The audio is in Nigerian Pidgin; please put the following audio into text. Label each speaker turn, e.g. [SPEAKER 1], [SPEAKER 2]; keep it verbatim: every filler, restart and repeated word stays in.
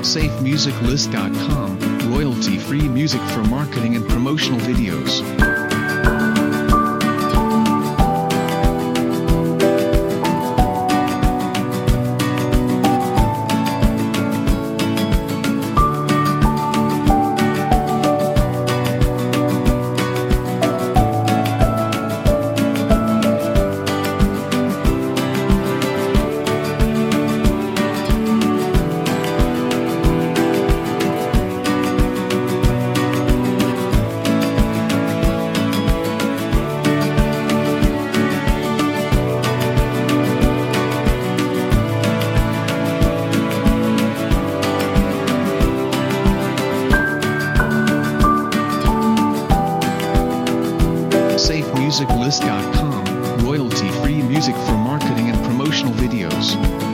[SPEAKER 1] safe music list dot com, royalty-free music for marketing and promotional videos. safe music list dot com, royalty-free music for marketing and promotional videos.